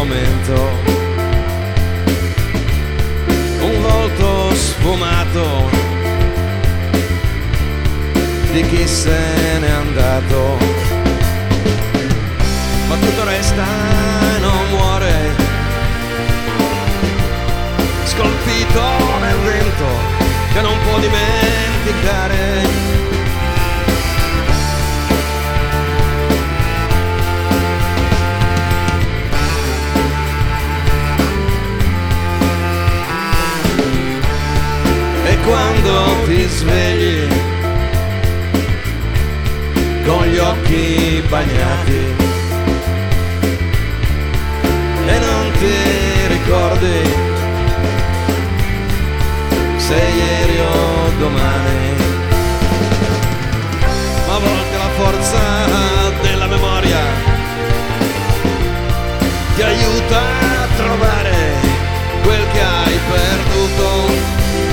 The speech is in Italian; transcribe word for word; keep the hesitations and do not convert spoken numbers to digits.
momento, un volto sfumato di chi se n'è andato, ma tutto resta e non muore, scolpito nel vento che non può dimenticare. E quando ti svegli con gli occhi bagnati e non ti ricordi se ieri o domani, ma a volte la forza della memoria ti aiuta a trovare quel che hai perduto.